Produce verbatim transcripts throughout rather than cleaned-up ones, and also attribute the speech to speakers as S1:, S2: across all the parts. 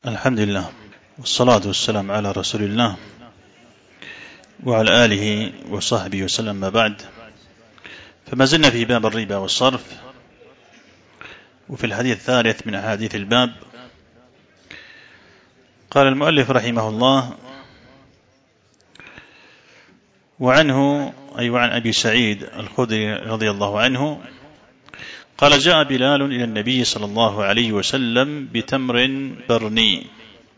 S1: الحمد لله والصلاة والسلام على رسول الله وعلى آله وصحبه وسلم، ما بعد. فما زلنا في باب الربا والصرف، وفي الحديث الثالث من أحاديث الباب. قال المؤلف رحمه الله: وعنه أي وعن أبي سعيد الخدري رضي الله عنه قال: جاء بلال إلى النبي صلى الله عليه وسلم بتمر برني،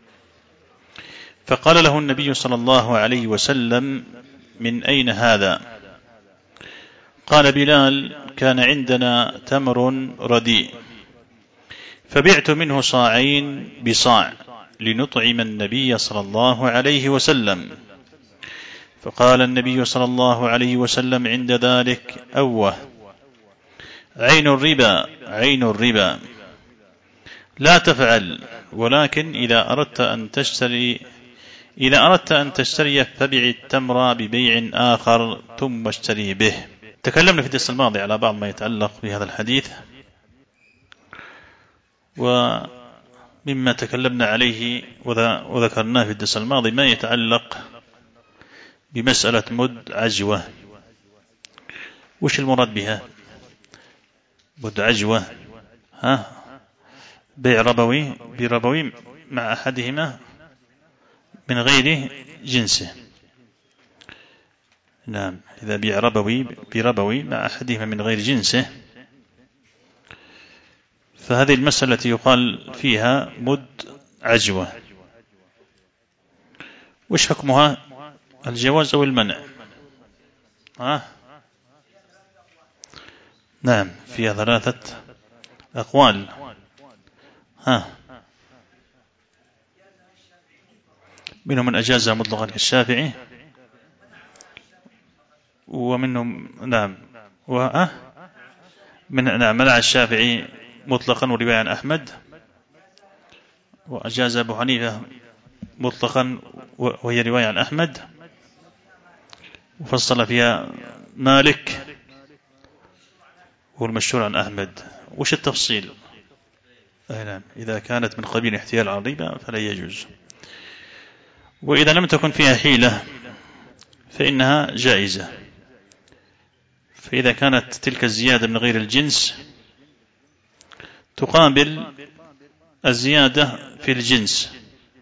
S1: فقال له النبي صلى الله عليه وسلم: من أين هذا؟ قال بلال: كان عندنا تمر رديء، فبعت منه صاعين بصاع لنطعم النبي صلى الله عليه وسلم. فقال النبي صلى الله عليه وسلم عند ذلك: أوه، عين الربا عين الربا، لا تفعل، ولكن إذا أردت أن تشتري إذا أردت أن تشتري فبع التمر ببيع آخر ثم اشتري به. تكلمنا في الدرس الماضي على بعض ما يتعلق بهذا الحديث، ومما تكلمنا عليه وذكرناه في الدرس الماضي ما يتعلق بمسألة مد عجوة. وش المراد بها؟ مد عجوة ها بيع ربوي بربوي مع أحدهما من غير جنسه. نعم، إذا بيع ربوي بربوي مع أحدهما من غير جنسه، فهذه المسألة يقال فيها مد عجوة. وش حكمها؟ الجواز أو المنع؟ ها؟ نعم، فيها ثلاثة أقوال. ها؟ منهم من أجازها مطلقا كالشافعي، ومنهم نعم وأه من نعم منع الشافعي مطلقا ورواية عن أحمد، وأجاز أبو حنيفة مطلقا وهي رواية عن أحمد، وفصل فيها مالك والمشهور عن أحمد. وش التفصيل؟ نعم، إذا كانت من قبيل احتيال على الربا فلا يجوز، وإذا لم تكن فيها حيلة فإنها جائزة. فإذا كانت تلك الزيادة من غير الجنس تقابل الزيادة في الجنس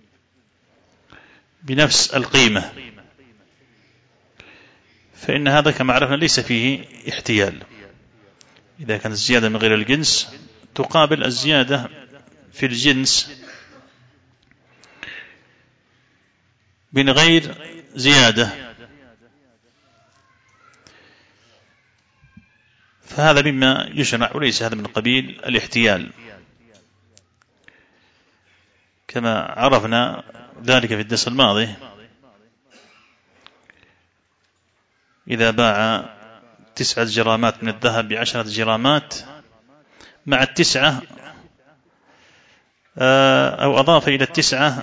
S1: بنفس القيمة، فإن هذا كما عرفنا ليس فيه احتيال. إذا كانت الزيادة من غير الجنس تقابل الزيادة في الجنس من غير زيادة، فهذا مما يشرع وليس هذا من قبيل الاحتيال، كما عرفنا ذلك في الدرس الماضي. إذا باع تسعة جرامات من الذهب بعشرة جرامات مع التسعة أو أضاف إلى التسعة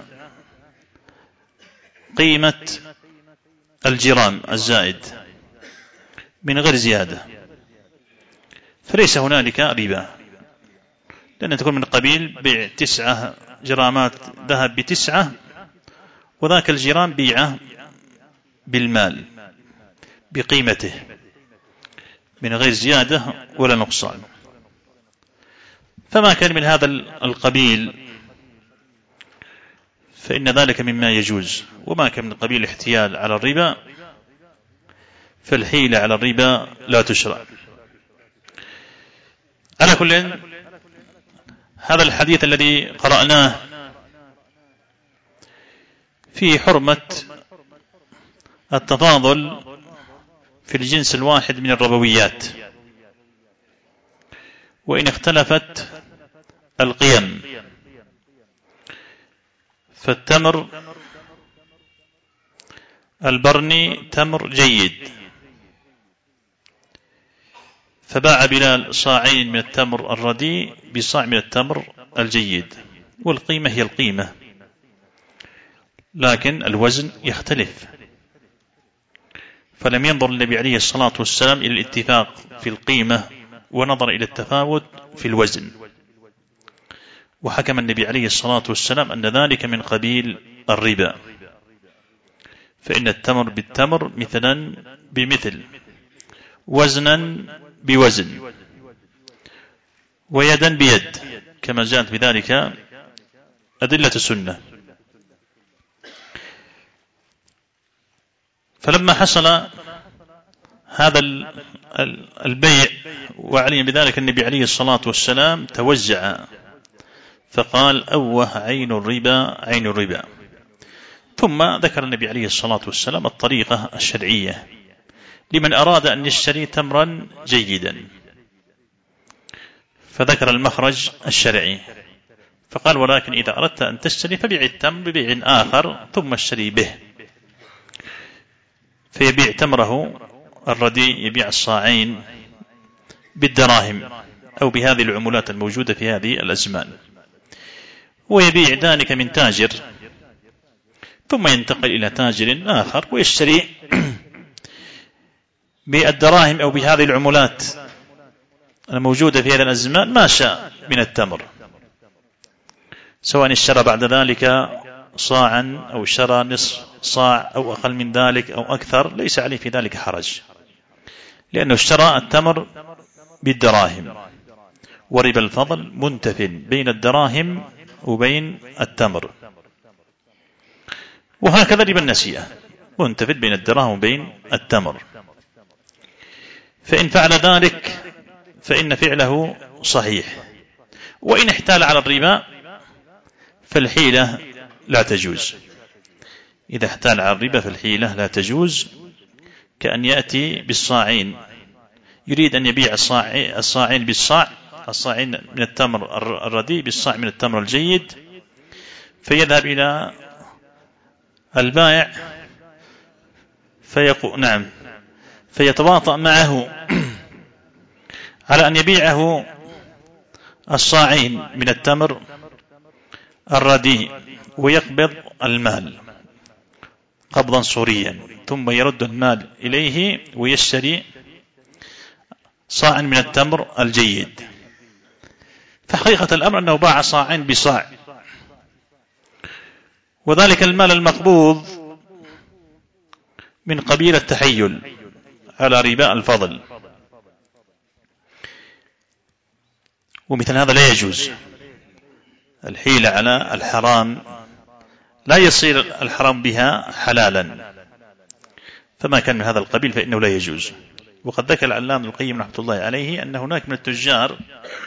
S1: قيمة الجرام الزائد من غير زيادة، فليس هنالك ربا، لأن تكون من قبيل بيع تسعة جرامات ذهب بتسعة، وذاك الجرام بيعه بالمال بقيمته من غير زيادة ولا نقصان. فما كان من هذا القبيل فإن ذلك مما يجوز، وما كان من قبيل الاحتيال على الربا فالحيلة على الربا لا تشرع. على كل، هذا الحديث الذي قرأناه فيه حرمة التفاضل في الجنس الواحد من الربويات، وإن اختلفت القيم. فالتمر البرني تمر جيد، فباع بلال صاعين من التمر الرديء بصاع من التمر الجيد، والقيمة هي القيمة، لكن الوزن يختلف. فلم ينظر النبي عليه الصلاة والسلام إلى الاتفاق في القيمة، ونظر إلى التفاوت في الوزن، وحكم النبي عليه الصلاة والسلام أن ذلك من قبيل الربا، فإن التمر بالتمر مثلا بمثل، وزنا بوزن، ويدا بيد، كما جاءت بذلك أدلة السنة. فلما حصل هذا البيع وعلم بذلك النبي عليه الصلاة والسلام توجع فقال: أوه عين الربا عين الربا. ثم ذكر النبي عليه الصلاة والسلام الطريقة الشرعية لمن أراد أن يشتري تمرا جيدا، فذكر المخرج الشرعي فقال: ولكن إذا أردت أن تشتري فبيع التمر ببيع آخر ثم اشتري به، فيبيع تمره الرديء، يبيع الصاعين بالدراهم أو بهذه العملات الموجودة في هذه الأزمان، ويبيع ذلك من تاجر، ثم ينتقل إلى تاجر آخر ويشتري بالدراهم أو بهذه العملات الموجودة في هذا الأزمان ما شاء من التمر، سواء اشترى بعد ذلك صاعا أو اشترى نصف صاع أو أقل من ذلك أو أكثر، ليس عليه في ذلك حرج، لأنه اشترى التمر بالدراهم، وربا الفضل منتف بين الدراهم وبين التمر، وهكذا ربا النسيئة منتف بين الدراهم وبين التمر. فإن فعل ذلك فإن فعله صحيح، وإن احتال على الربا فالحيلة لا تجوز. إذا احتال على الربا فالحيلة لا تجوز، كأن يأتي بالصاعين، يريد أن يبيع الصاعين بالصاع، الصاعين من التمر الرديء بالصاع من التمر الجيد، فيذهب إلى البائع فيقول نعم فيتواطأ معه على أن يبيعه الصاعين من التمر الرديء ويقبض المال قبضا صوريا، ثم يرد المال إليه ويشتري صاعا من التمر الجيد. فحقيقة الأمر أنه باع صاعين بصاع، وذلك المال المقبوض من قبيل التحيل على ربا الفضل، ومثل هذا لا يجوز. الحيلة على الحرام لا يصير الحرام بها حلالا، فما كان من هذا القبيل فإنه لا يجوز. وقد ذكر العلامة ابن القيم رحمة الله عليه أن هناك من التجار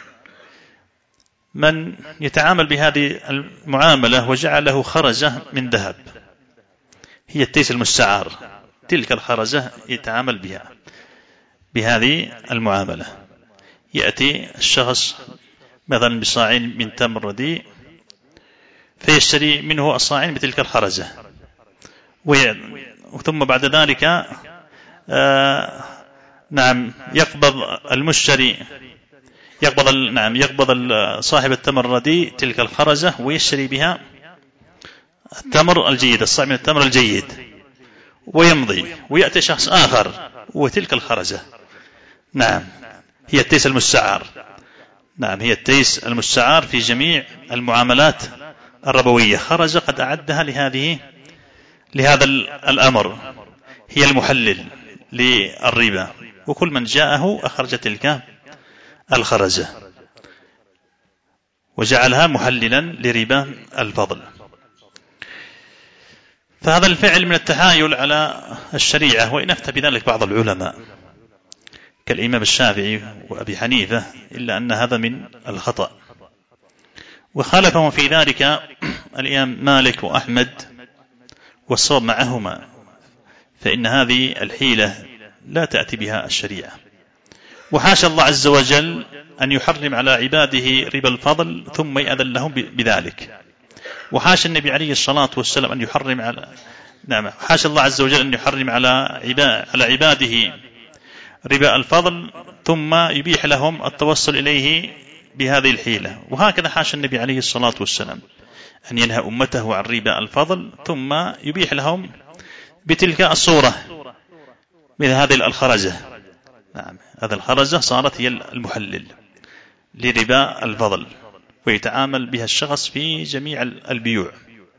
S1: من يتعامل بهذه المعاملة وجعله خرزة من ذهب، هي التيس المستعار، تلك الخرزة يتعامل بها بهذه المعاملة. يأتي الشخص مثلا بصاعين من تمر رديء فيشتري منه الصاعين بتلك الخرزة، ثم بعد ذلك آه نعم يقبض المشتري يقبض نعم يقبض صاحب التمر الرديء تلك الخرزة ويشتري بها التمر الجيد، الصاع من التمر الجيد، ويمضي ويأتي شخص آخر وتلك الخرزة نعم هي التيس المستعار، نعم هي التيس المستعار في جميع المعاملات الربوية، خرزة قد أعدها لهذه لهذا الأمر، هي المحلل للربا، وكل من جاءه أخرج تلك الخرزة وجعلها محللا لربا الفضل. فهذا الفعل من التحايل على الشريعة، وإن أفتى بذلك بعض العلماء كالإمام الشافعي وأبي حنيفة، إلا أن هذا من الخطأ، وخالفهم في ذلك الإمام مالك وأحمد والصواب معهما، فإن هذه الحيلة لا تأتي بها الشريعة، وحاشا الله عز وجل أن يحرم على عباده ربا الفضل ثم يأذن لهم بذلك، وحاشا النبي عليه الصلاة والسلام أن يحرم على نعم حاشا الله عز وجل أن يحرم على على عباده ربا الفضل ثم يبيح لهم التوصل إليه بهذه الحيلة، وهكذا حاشا النبي عليه الصلاة والسلام أن ينهى أمته عن ربا الفضل ثم يبيح لهم بتلك الصورة من هذه الخرزة، نعم هذا الخرزة صارت هي المحلل لربا الفضل، ويتعامل بها الشخص في جميع البيوع،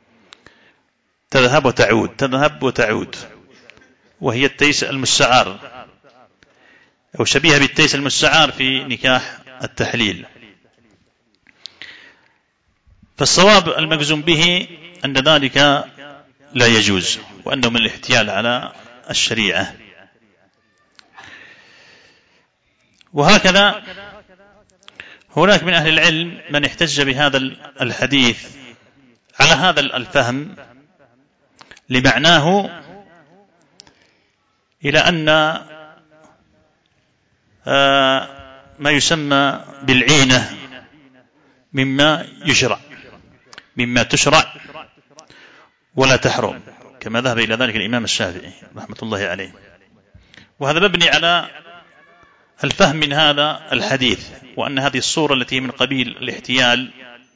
S1: تذهب وتعود تذهب وتعود، وهي التيس المستعار أو شبيهة بالتيس المستعار في نكاح التحليل. فالصواب المجزوم به أن ذلك لا يجوز، وأنه من الاحتيال على الشريعة. وهكذا هناك من أهل العلم من احتج بهذا الحديث على هذا الفهم لمعناه إلى أن ما يسمى بالعينة مما يشرع مما تشرع ولا تحرم، كما ذهب إلى ذلك الإمام الشافعي رحمة الله عليه. وهذا مبني على الفهم من هذا الحديث، وأن هذه الصورة التي من قبيل الاحتيال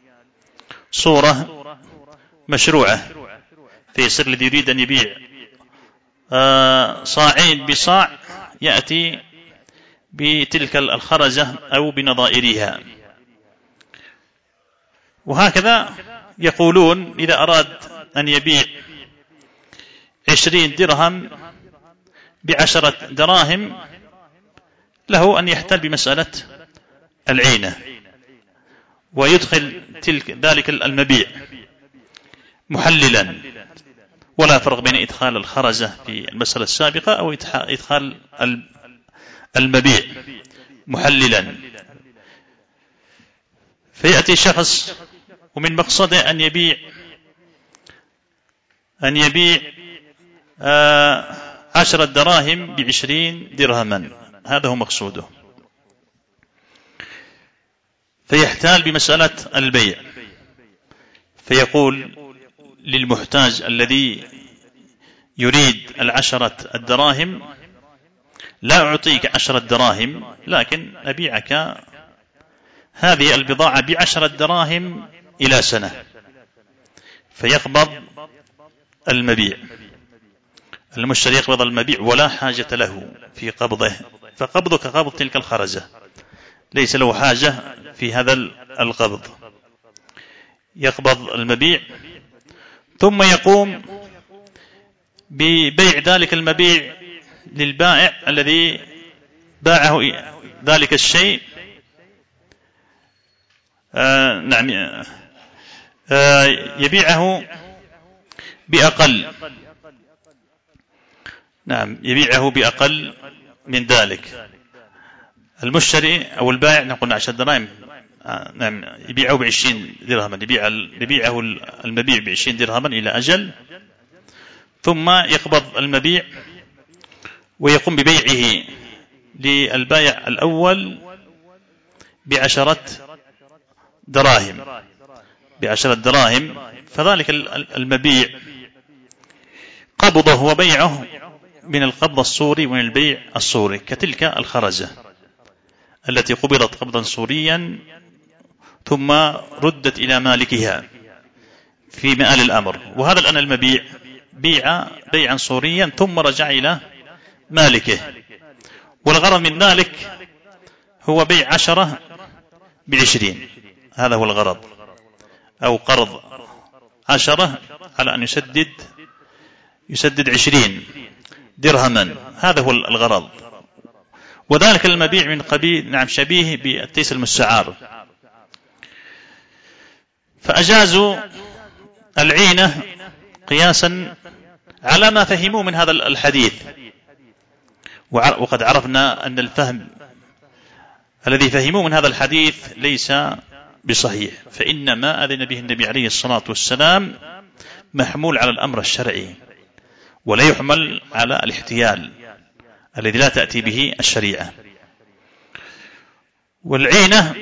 S1: صورة مشروعة، فيصير الذي يريد أن يبيع صاعين بصاع يأتي بتلك الخرزة أو بنظائرها. وهكذا يقولون إذا أراد أن يبيع عشرين درهم بعشرة دراهم له أن يحتل بمسألة العينة ويدخل تلك ذلك المبيع محللا، ولا فرق بين إدخال الخرزة في المسألة السابقة أو إدخال المبيع محللا. فيأتي شخص ومن مقصده أن يبيع أن يبيع آه عشرة دراهم بعشرين درهما، هذا هو مقصوده، فيحتال بمسألة البيع، فيقول للمحتاج الذي يريد العشرة الدراهم لا أعطيك عشرة دراهم، لكن أبيعك هذه البضاعة بعشرة دراهم إلى سنة، فيقبض المبيع. المشتري يقبض المبيع ولا حاجة له في قبضه، فقبضه كقبض تلك الخرزة، ليس له حاجة في هذا القبض، يقبض المبيع ثم يقوم ببيع ذلك المبيع للبائع الذي باعه ذلك الشيء آه نعم آه يبيعه بأقل نعم يبيعه بأقل من ذلك. المشتري أو البائع نقول عشرة دراهم آه نعم يبيعه بعشرين درهما، يبيع يبيعه المبيع بعشرين درهما إلى أجل، ثم يقبض المبيع ويقوم ببيعه للبائع الأول بعشرة دراهم بعشرة دراهم، فذلك المبيع قبضه وبيعه من القبض الصوري ومن البيع الصوري، كتلك الخرزة التي قبضت قبضا صوريا ثم ردت إلى مالكها في مآل الأمر. وهذا الآن المبيع بيع بيعا صوريا ثم رجع إلى مالكه، والغرض من ذلك هو بيع عشرة بعشرين، هذا هو الغرض، أو قرض عشرة على أن يسدد يسدد عشرين درهما، هذا هو الغرض. وذلك المبيع من قبيل نعم شبيه بالتيس المستعار، فأجازوا العينة قياسا على ما فهموا من هذا الحديث. وقد عرفنا أن الفهم الذي فهموه من هذا الحديث ليس بصحيح، فإن ما أذن به النبي عليه الصلاة والسلام محمول على الأمر الشرعي ولا يحمل على الاحتيال الذي لا تأتي به الشريعة. والعينة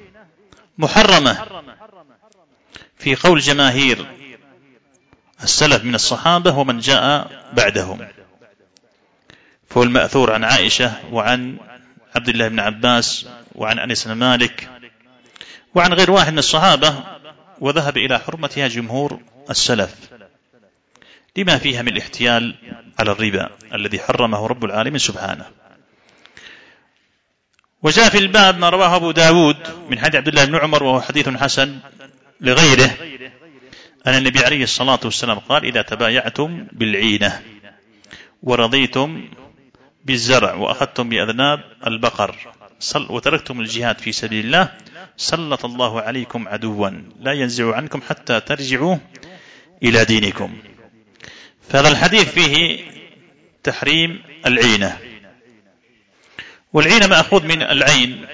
S1: محرمة في قول جماهير السلف من الصحابة ومن جاء بعدهم، فهو المأثور عن عائشة وعن عبد الله بن عباس وعن أنس بن مالك وعن غير واحد من الصحابة، وذهب إلى حرمتها جمهور السلف لما فيها من الاحتيال على الربا الذي حرمه رب العالمين سبحانه. وجاء في الباب ما رواه أبو داود من حديث عبد الله بن عمر وهو حديث حسن لغيره أن النبي عليه الصلاة والسلام قال: إذا تبايعتم بالعينة ورضيتم بالزرع وأخذتم بأذناب البقر وتركتم الجهاد في سبيل الله سلط الله عليكم عدوا لا ينزع عنكم حتى ترجعوا إلى دينكم. فهذا الحديث فيه تحريم العينة، والعينة مأخوذ من العين،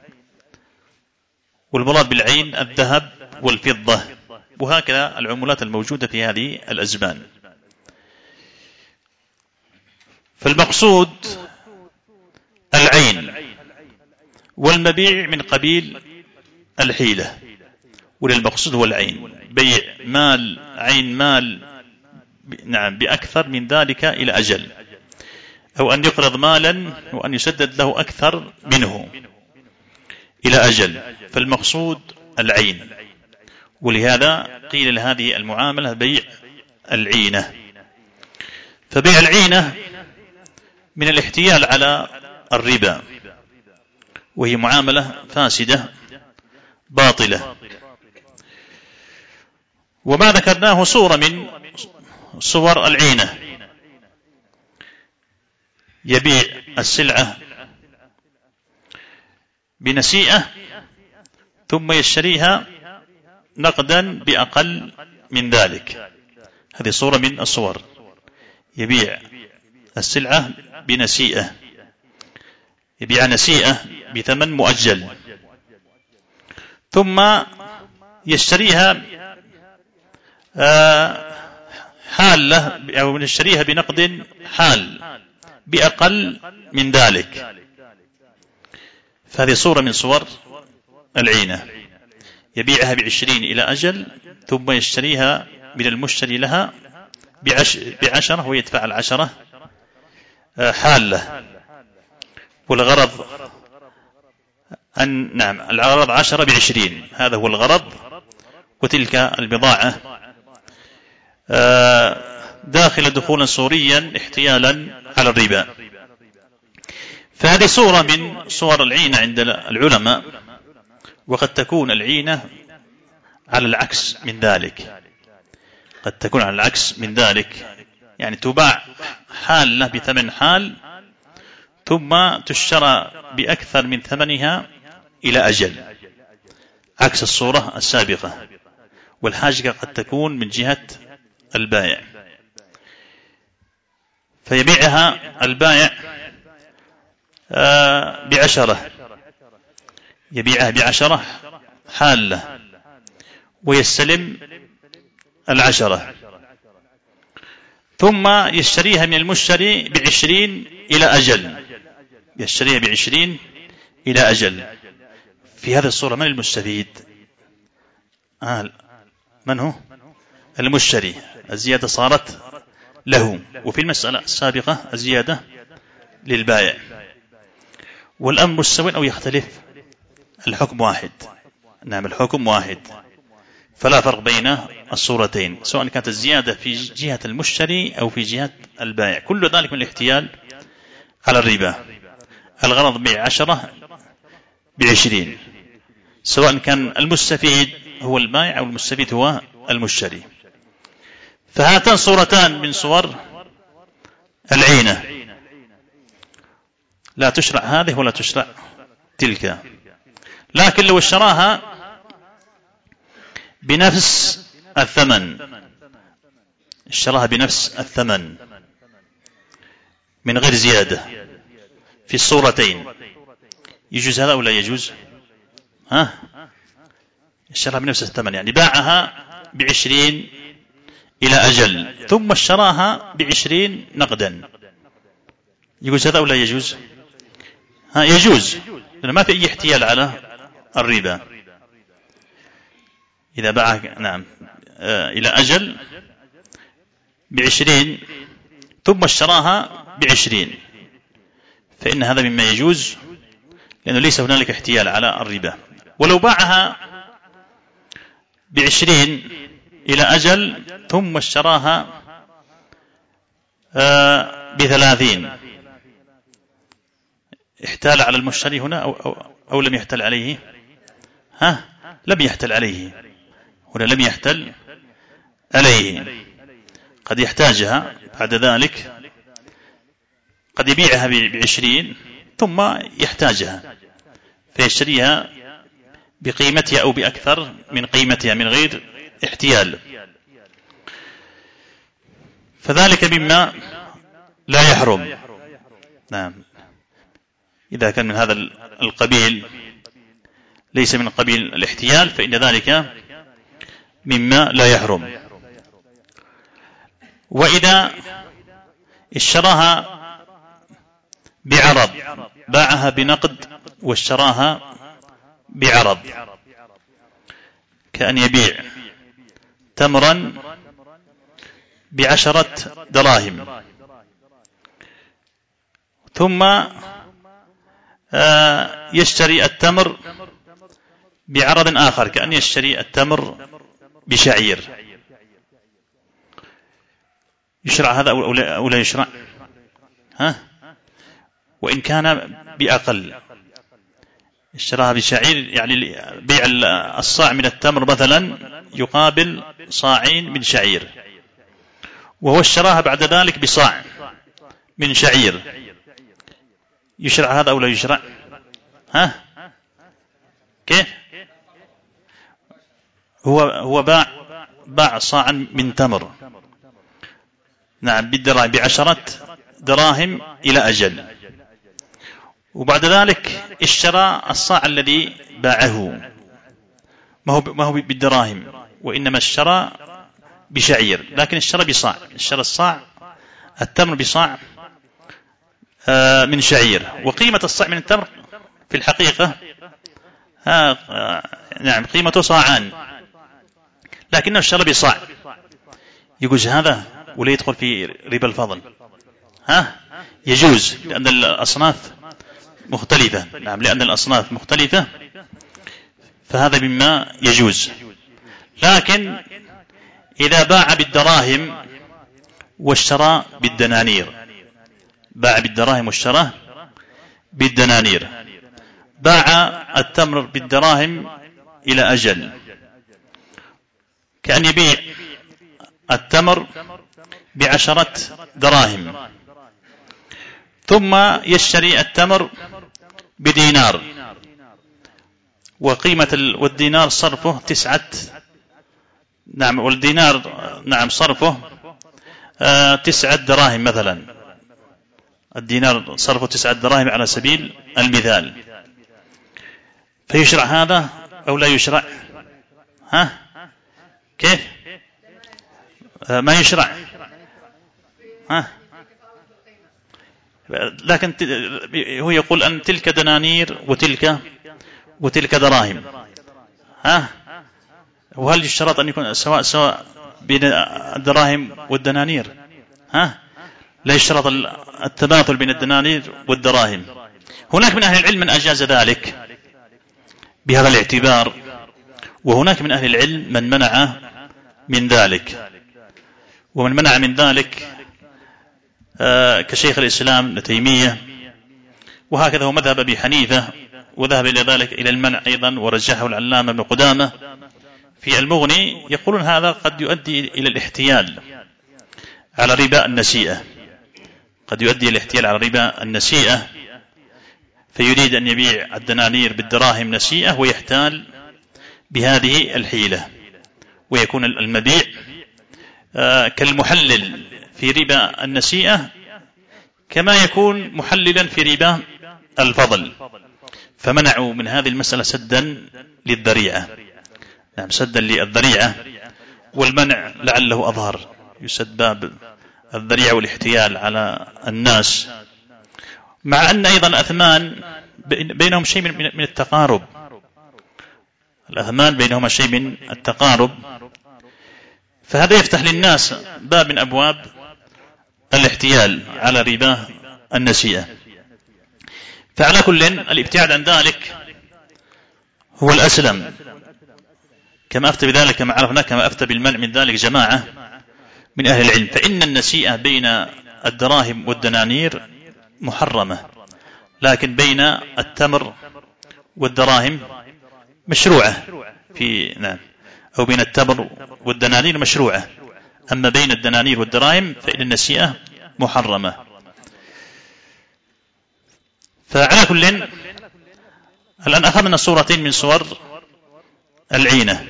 S1: والمراد بالعين الذهب والفضة، وهكذا العملات الموجودة في هذه الأزمان. فالمقصود العين، والمبيع من قبيل الحيلة، وللمقصود هو العين، بيع مال عين مال نعم بأكثر من ذلك إلى أجل، أو أن يقرض مالا وأن يسدد له أكثر منه إلى أجل، فالمقصود العين. ولهذا قيل لهذه المعاملة بيع العينة. فبيع العينة من الاحتيال على الربا، وهي معاملة فاسدة باطلة. وما ذكرناه صورة من صور العينة: يبيع السلعة بنسيئة ثم يشتريها نقدا بأقل من ذلك، هذه صورة من الصور. يبيع السلعة بنسيئة، يبيع نسيئة بثمن مؤجل، ثم يشتريها حالة أو يشتريها بنقد حال بأقل من ذلك، فهذه صورة من صور العينة. يبيعها بعشرين إلى أجل ثم يشتريها من المشتري لها بعشرة ويدفع العشرة حالة، والغرض أن نعم الغرض عشرة بعشرين، هذا هو الغرض، وتلك البضاعة داخل دخولا صوريا احتيالا على الربا. فهذه صورة من صور العينة عند العلماء، وقد تكون العينة على العكس من ذلك، قد تكون على العكس من ذلك، يعني تباع حالة بثمن حال ثم تشترى بأكثر من ثمنها إلى أجل، عكس الصورة السابقة. والحاجة قد تكون من جهة البائع، فيبيعها البائع بعشرة، يبيعها بعشرة حالة ويستلم العشرة، ثم يشتريها من المشتري بعشرين إلى أجل، يشتريها بعشرين إلى أجل. في هذه الصورة من المستفيد؟ آه من هو؟ المشتري، الزيادة صارت له، وفي المسألة السابقة الزيادة للبائع. والأمر مستوى أو يختلف؟ الحكم واحد، نعم الحكم واحد، فلا فرق بين الصورتين، سواء كانت الزيادة في جهة المشتري أو في جهة البائع، كل ذلك من الاحتيال على الربا. الغرض بيع عشرة بعشرين، سواء كان المستفيد هو البائع أو المستفيد هو المشتري. فهاتان صورتان من صور العينة، لا تشرع هذه ولا تشرع تلك. لكن لو اشتراها بنفس الثمن، اشتراها بنفس الثمن من غير زيادة في الصورتين، يجوز هذا ولا يجوز؟ ها اشتراها بنفس الثمن، يعني باعها بعشرين إلى أجل ثم اشتراها بعشرين نقدا، يجوز هذا ولا يجوز؟ ها يجوز، لأنه ما في أي احتيال على الربا. إذا باع نعم آه إلى أجل بعشرين ثم اشتراها بعشرين، فإن هذا مما يجوز، لأنه ليس هنالك احتيال على الربا. ولو باعها بعشرين إلى أجل ثم اشتراها آه بثلاثين، احتال على المشتري هنا أو, أو, أو لم يحتل عليه؟ ها؟ لم يحتل عليه هنا، لم يحتل عليه. قد يحتاجها بعد ذلك، قد يبيعها بعشرين ثم يحتاجها فيشتريها بقيمتها أو بأكثر من قيمتها من غير احتيال، فذلك مما لا يحرم. نعم، إذا كان من هذا القبيل ليس من قبيل الاحتيال فإن ذلك مما لا يحرم. وإذا اشتراها بعرض، باعها بنقد واشتراها بعرض، كأن يبيع تمرا بعشرة دراهم ثم يشتري التمر بعرض آخر، كأن يشتري التمر بشعير، يشرع هذا أو لا يشرع؟ ها؟ وإن كان بأقل، اشتراها بشعير يعني بيع الصاع من التمر مثلا يقابل صاعين من شعير، وهو اشتراها بعد ذلك بصاع من شعير، يشرع هذا أو لا يشرع؟ ها؟ كيف؟ هو هو باع باع صاعا من تمر، نعم، بالدراهم بعشرة دراهم إلى أجل، وبعد ذلك اشترى الصاع الذي باعه، ما هو ما هو بالدراهم وإنما اشترى بشعير، لكن اشترى بصاع، اشترى الصاع التمر بصاع من شعير، وقيمة الصاع من التمر في الحقيقة ها نعم قيمته صاعان، لكنه اشترى بصاع، يجوز هذا ولا يدخل في ربا الفضل؟ ها؟ يجوز، لأن الأصناف مختلفة. نعم، لأن الأصناف مختلفة فهذا مما يجوز. لكن إذا باع بالدراهم واشترى بالدنانير، باع بالدراهم واشترى بالدنانير، باع التمر بالدراهم إلى أجل، كأن يبيع التمر بعشرة دراهم ثم يشتري التمر بدينار، وقيمة والدينار صرفه تسعة، نعم، والدينار نعم صرفه آه تسعة دراهم مثلا، الدينار صرفه تسعة دراهم على سبيل المثال، فيشرع هذا أو لا يشرع؟ ها؟ كيف؟ آه ما يشرع. ها؟ لكن هو يقول أن تلك دنانير وتلك وتلك دراهم، ها؟ وهل يشترط أن يكون سواء سواء بين الدراهم والدنانير؟ ها؟ لا يشترط التماثل بين الدنانير والدراهم. هناك من أهل العلم من أجاز ذلك بهذا الاعتبار، وهناك من أهل العلم من منع من ذلك، ومن منع من ذلك آه كشيخ الإسلام ابن تيمية، وهكذا هو مذهب أبي حنيفة، وذهب إلى ذلك إلى المنع أيضا ورجحه العلامة ابن قدامة في المغني، يقولون هذا قد يؤدي إلى الاحتيال على ربا النسيئة، قد يؤدي إلى الاحتيال على ربا النسيئة، فيريد أن يبيع الدنانير بالدراهم نسيئة ويحتال بهذه الحيلة، ويكون المبيع آه كالمحلل في ربا النسيئة كما يكون محللا في ربا الفضل، فمنعوا من هذه المسألة سدا للذريعة. نعم، سدا للذريعة، والمنع لعله أظهر، يسد باب الذريعة والاحتيال على الناس، مع أن أيضا الأثمان بينهم شيء من التقارب، الأثمان بينهما شيء من التقارب، فهذا يفتح للناس باب من أبواب الاحتيال على ربا النسيئة. فعلى كل الابتعاد عن ذلك هو الأسلم، كما أفتى بذلك كما عرفنا، كما أفتى بالمنع من ذلك جماعة من أهل العلم، فإن النسيئة بين الدراهم والدنانير محرمة لكن بين التمر والدراهم مشروعة في نعم، أو بين التمر والدنانير مشروعة، أما بين الدنانير والدراهم فإن النسيئة محرمة. فعلى كل، الآن أخذنا صورتين من صور العينة.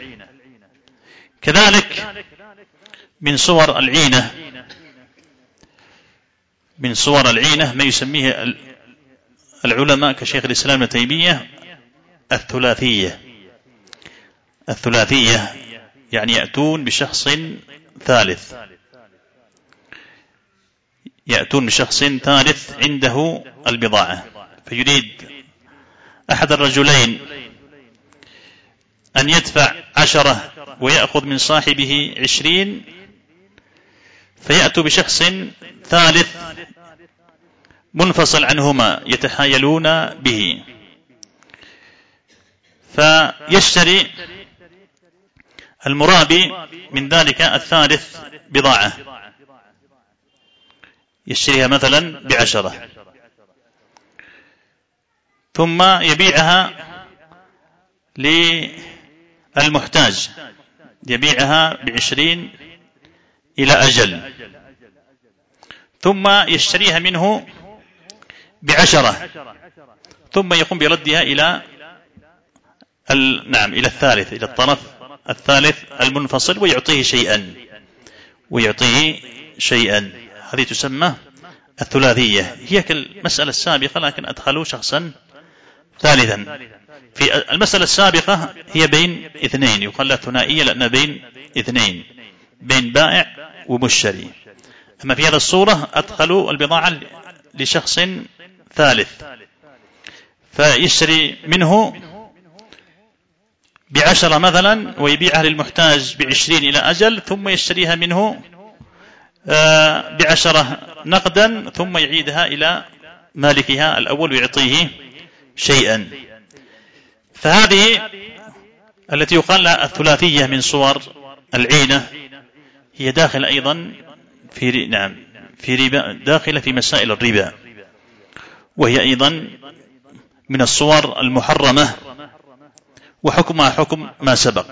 S1: كذلك من صور العينة من صور العينة ما يسميه العلماء كشيخ الإسلام ابن تيمية الثلاثية. الثلاثية يعني يأتون بشخص ثالث يأتون بشخص ثالث عنده البضاعة، فيريد أحد الرجلين أن يدفع عشرة ويأخذ من صاحبه عشرين، فيأتوا بشخص ثالث منفصل عنهما يتحايلون به، فيشتري المرابي من ذلك الثالث بضاعة، يشتريها مثلا بعشرة، ثم يبيعها للمحتاج، يبيعها بعشرين إلى أجل، ثم يشتريها منه بعشرة، ثم يقوم بردها إلى نعم إلى الثالث، إلى الطرف الثالث المنفصل، ويعطيه شيئا ويعطيه شيئا هذه تسمى الثلاثية. هي كالمسألة السابقة لكن أدخلوا شخصا ثالثا. في المسألة السابقة هي بين اثنين، يقال لها ثنائية لأنها بين اثنين، بين بائع ومشتري. أما في هذه الصورة أدخلوا البضاعة لشخص ثالث، فيشتري منه بعشرة مثلا ويبيعها للمحتاج بعشرين إلى أجل، ثم يشتريها منه بعشرة نقدا، ثم يعيدها إلى مالكها الأول ويعطيه شيئا. فهذه التي يقال لها الثلاثية من صور العينة هي داخل أيضا في نعم في ربا، داخلة في مسائل الربا، وهي أيضا من الصور المحرمة، وحكمها حكم ما سبق.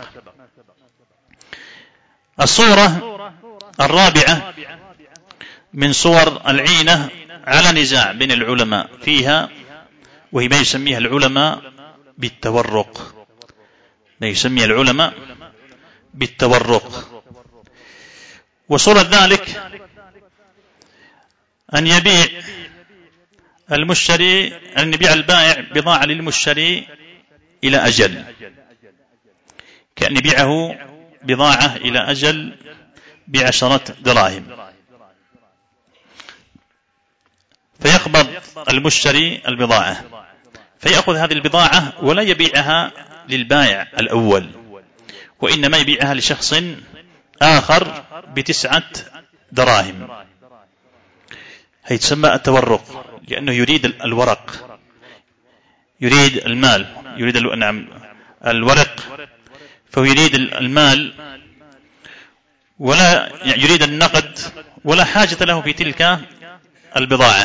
S1: الصورة الرابعة من صور العينة على نزاع بين العلماء فيها، وهي ما يسميها العلماء بالتورق، ما يسميها العلماء بالتورق. وصورة ذلك أن يبيع المشتري أن يبيع البائع بضاعة للمشتري إلى أجل، كأن يبيعه بضاعة إلى أجل بعشرة دراهم، فيقبض المشتري البضاعة فيأخذ هذه البضاعة ولا يبيعها للبائع الأول، وإنما يبيعها لشخص آخر بتسعة دراهم. هي تسمى التورق، لأنه يريد الورق، يريد المال، يريد نعم الورق، فهو يريد المال ولا يريد النقد، ولا حاجة له في تلك البضاعة،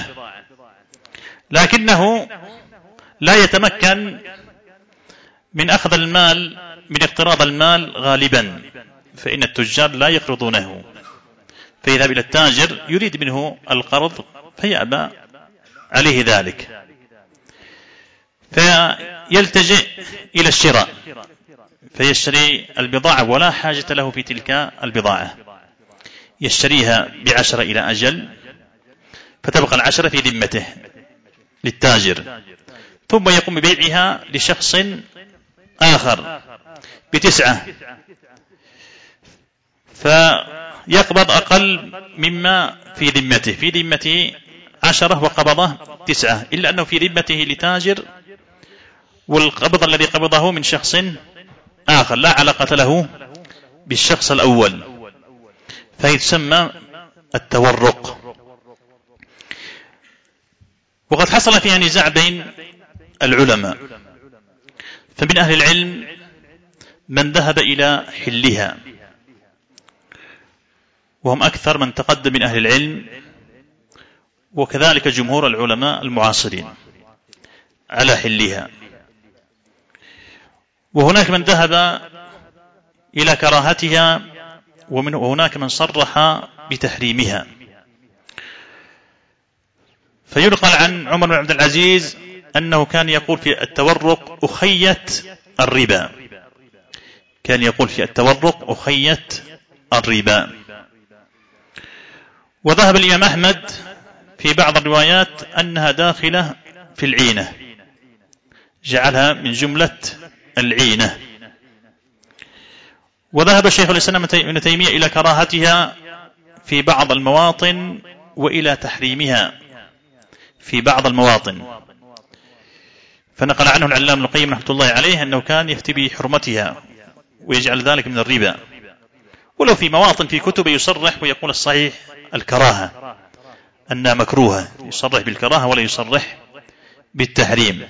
S1: لكنه لا يتمكن من أخذ المال، من اقتراض المال غالبا، فإن التجار لا يقرضونه، فيذهب إلى التاجر يريد منه القرض فيأبى عليه ذلك، فيلتجئ إلى الشراء فيشتري البضاعة ولا حاجة له في تلك البضاعة، يشتريها بعشرة إلى أجل، فتبقى العشرة في ذمته للتاجر، ثم يقوم ببيعها لشخص آخر بتسعة، فيقبض أقل مما في ذمته، في ذمته عشرة وقبضه تسعة، إلا أنه في ذمته لتاجر، والقبض الذي قبضه من شخص آخر لا علاقة له بالشخص الأول، فهي تسمى التورق. وقد حصل فيها نزاع بين العلماء، فمن أهل العلم من ذهب إلى حلها، وهم أكثر من تقدم من أهل العلم، وكذلك جمهور العلماء المعاصرين، على حلها. وهناك من ذهب إلى كراهتها، وهناك من صرح بتحريمها. فينقل عن عمر بن عبد العزيز أنه كان يقول في التورق أخيت الربا، كان يقول في التورق أخيت الربا. وذهب الإمام أحمد في بعض الروايات أنها داخلة في العينة، جعلها من جملة العينة. وذهب شيخ الإسلام ابن تيمية إلى كراهتها في بعض المواطن وإلى تحريمها في بعض المواطن. فنقل عنه العلامة ابن القيم رحمة الله عليه أنه كان يفتي بحرمتها ويجعل ذلك من الربا، ولو في مواطن في كتب يصرح ويقول الصحيح الكراهة أنها مكروهة، يصرح بالكراهة ولا يصرح بالتحريم.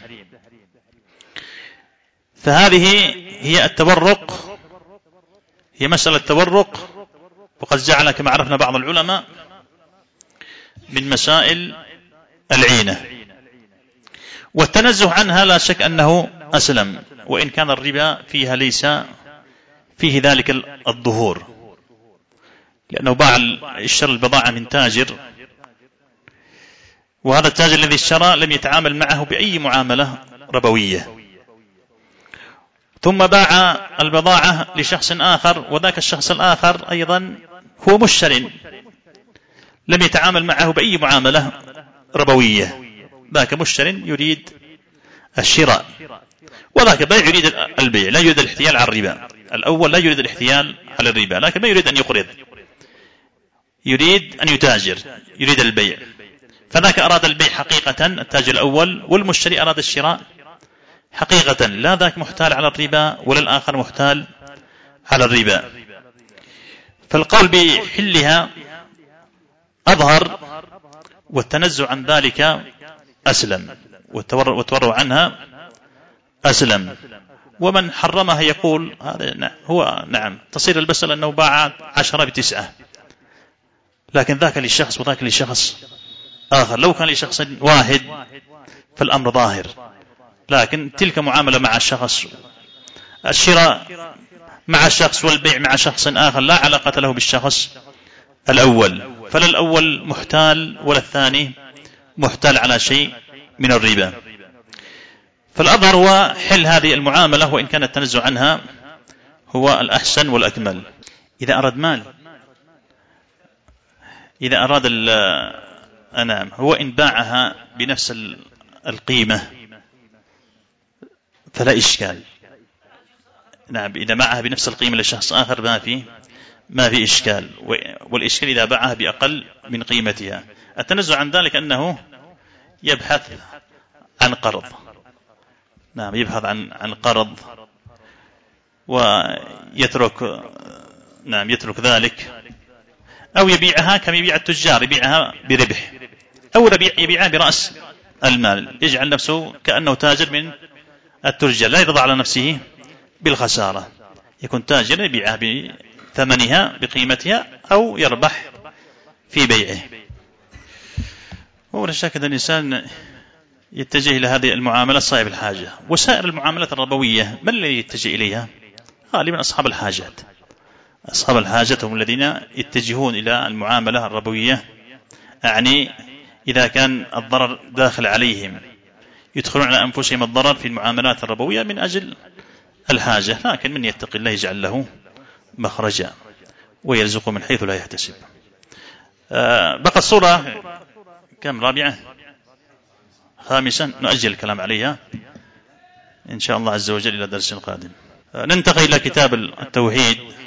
S1: فهذه هي التورق، هي مسألة التورق، وقد جعل كما عرفنا بعض العلماء من مسائل العينة. والتنزه عنها لا شك أنه أسلم، وإن كان الربا فيها ليس فيه ذلك الظهور، لأنه باع اشترى البضاعة من تاجر، وهذا التاجر الذي اشترى لم يتعامل معه بأي معاملة ربوية، ثم باع البضاعة لشخص آخر، وذاك الشخص الآخر أيضا هو مشتري لم يتعامل معه بأي معاملة ربوية، ذاك مشتري يريد الشراء، وذاك بيع يريد البيع، لا يريد الاحتيال على الربا. الأول لا يريد الاحتيال على الربا، لكن ما يريد أن يقرض، يريد أن يتاجر، يريد البيع. فذاك أراد البيع حقيقة التاجر الأول، والمشتري أراد الشراء حقيقة، لا ذاك محتال على الربا ولا الآخر محتال على الربا. فالقول بحلها أظهر، والتنزع عن ذلك أسلم، والتورع عنها أسلم. ومن حرمها يقول هذا هو نعم تصير المسألة أنه باع عشرة بتسعة، لكن ذاك للشخص وذاك لشخص آخر. لو كان لشخص واحد فالأمر ظاهر، لكن تلك معاملة مع الشخص، الشراء مع الشخص والبيع مع شخص آخر لا علاقة له بالشخص الأول، فلا الأول محتال ولا الثاني محتال على شيء من الربا. فالأظهر هو حل هذه المعاملة، وإن كان التنزع عنها هو الأحسن والأكمل. إذا أراد مال، إذا أراد الأنام، هو إن باعها بنفس القيمة فلا إشكال. نعم، إذا باعها بنفس القيمة لشخص آخر ما في ما في إشكال، والإشكال إذا باعها بأقل من قيمتها. التنزع عن ذلك أنه يبحث عن قرض، نعم يبحث عن عن قرض ويترك نعم يترك ذلك، أو يبيعها كما يبيع التجار، يبيعها بربح، أو يبيعها برأس المال، يجعل نفسه كأنه تاجر من التجار، لا يرضى على نفسه بالخسارة، يكون تاجر يبيعها بثمنها بقيمتها أو يربح في بيعه. ولا شك أن الإنسان يتجه إلى هذه المعاملة صاحب الحاجة. وسائر المعاملات الربوية من الذي يتجه إليها؟ غالبا أصحاب الحاجات، أصحاب الحاجات هم الذين يتجهون إلى المعاملة الربوية، يعني إذا كان الضرر داخل عليهم يدخلون على أنفسهم الضرر في المعاملات الربوية من أجل الحاجة، لكن من يتقي الله يجعل له مخرجا ويرزقه من حيث لا يحتسب. آه بقى الصورة كم؟ رابعة خامسا، نؤجل الكلام عليها إن شاء الله عز وجل إلى درس قادم. آه ننتقل إلى كتاب التوحيد.